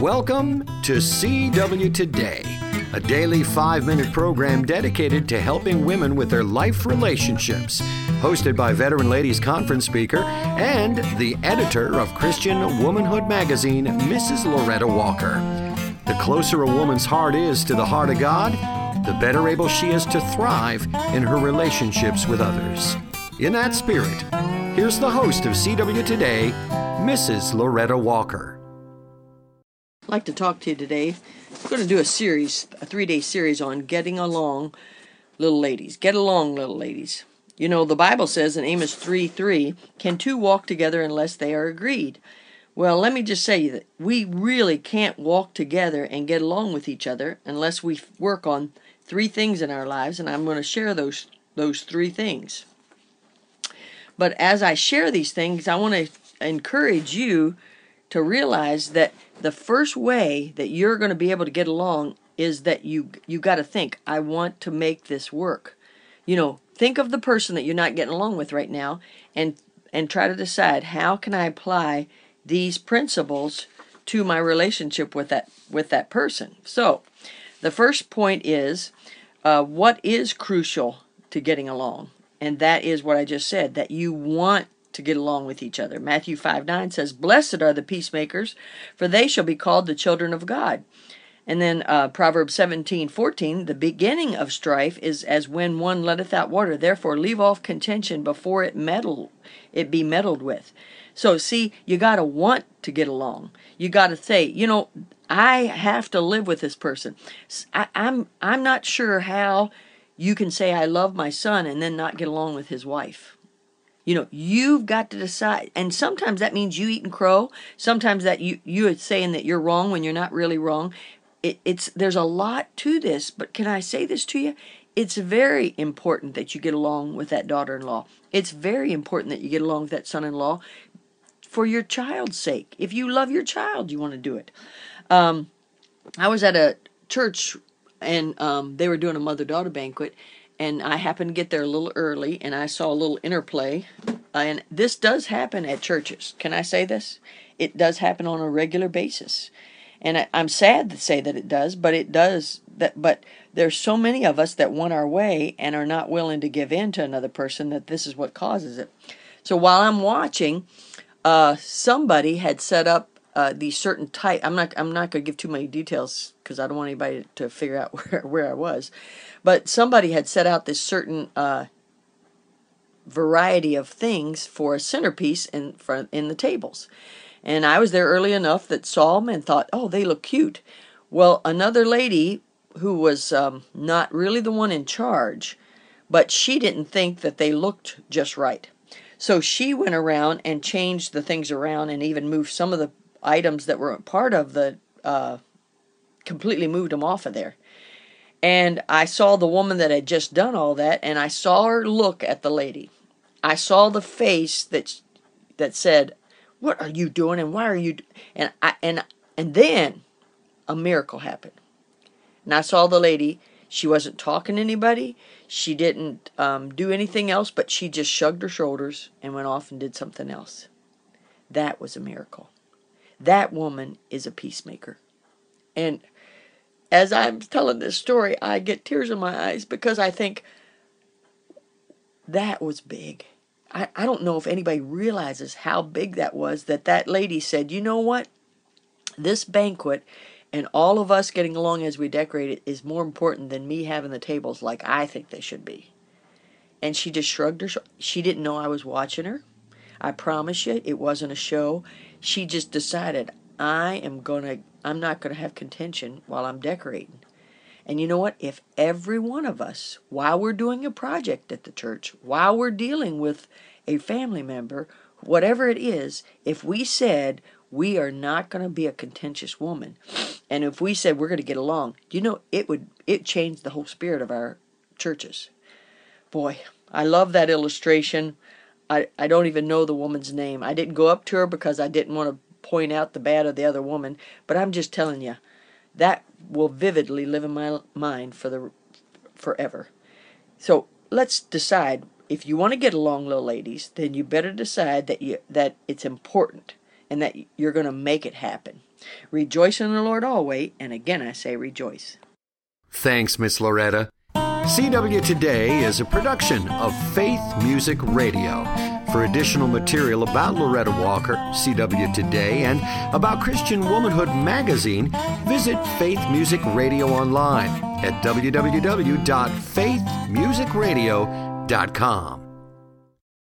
Welcome to CW Today, a daily 5-minute program dedicated to helping women with their life relationships, hosted by Veteran Ladies Conference speaker and the editor of Christian Womanhood magazine, Mrs. Loretta Walker. The closer a woman's heart is to the heart of God, the better able she is to thrive in her relationships with others. In that spirit, here's the host of CW Today, Mrs. Loretta Walker. I'd like to talk to you today. I'm going to do a 3-day series on getting along, little ladies. Get along, little ladies. You know, the Bible says in Amos 3:3, can two walk together unless they are agreed? Well, let me just say that we really can't walk together and get along with each other unless we work on 3 things in our lives, and I'm going to share those 3 things. But as I share these things, I want to encourage you to realize that the first way that you're going to be able to get along is that you got to think, I want to make this work. You know, think of the person that you're not getting along with right now and try to decide, how can I apply these principles to my relationship with that person? So, the first point is, what is crucial to getting along? And that is what I just said, that you want to get along with each other. Matthew 5:9 says, blessed are the peacemakers, for they shall be called the children of God. And then Proverbs 17:14, the beginning of strife is as when one letteth out water. Therefore leave off contention before it be meddled with. So see, you got to want to get along. You got to say, you know, I have to live with this person. I'm not sure how you can say I love my son and then not get along with his wife. You know, you've got to decide. And sometimes that means you eating crow. Sometimes that you are saying that you're wrong when you're not really wrong. There's a lot to this, but can I say this to you? It's very important that you get along with that daughter-in-law. It's very important that you get along with that son-in-law for your child's sake. If you love your child, you want to do it. I was at a church, and they were doing a mother-daughter banquet, and I happened to get there a little early, and I saw a little interplay. And this does happen at churches. Can I say this? It does happen on a regular basis. And I'm sad to say that it does, but it does. But there's so many of us that want our way and are not willing to give in to another person that this is what causes it. So while I'm watching, somebody had set up these certain type. I'm not going to give too many details because I don't want anybody to figure out where I was. But somebody had set out this certain variety of things for a centerpiece in the tables. And I was there early enough that saw them and thought, oh, they look cute. Well, another lady who was not really the one in charge, but she didn't think that they looked just right. So she went around and changed the things around and even moved some of the items that were part of the, completely moved them off of there. And I saw the woman that had just done all that, and I saw her look at the lady. I saw the face that said, what are you doing and why are you and then a miracle happened. And I saw the lady, she wasn't talking to anybody, she didn't do anything else, but she just shrugged her shoulders and went off and did something else. That was a miracle. That woman is a peacemaker. And as I'm telling this story, I get tears in my eyes because I think that was big. I don't know if anybody realizes how big that was, that lady said, you know what? This banquet and all of us getting along as we decorate it is more important than me having the tables like I think they should be. And she just shrugged her shoulders. She didn't know I was watching her. I promise you, it wasn't a show. She just decided, I'm not going to have contention while I'm decorating. And you know what? If every one of us, while we're doing a project at the church, while we're dealing with a family member, whatever it is, if we said we are not going to be a contentious woman, and if we said we're going to get along, you know, it changed the whole spirit of our churches. Boy, I love that illustration. I don't even know the woman's name. I didn't go up to her because I didn't want to point out the bad of the other woman, but I'm just telling you, that will vividly live in my mind forever. So let's decide, if you want to get along, little ladies, then you better decide that it's important and that you're going to make it happen. Rejoice in the Lord always, and again I say rejoice. Thanks, Miss Loretta. CW Today is a production of Faith Music Radio. For additional material about Loretta Walker, CW Today, and about Christian Womanhood Magazine, visit Faith Music Radio online at www.faithmusicradio.com.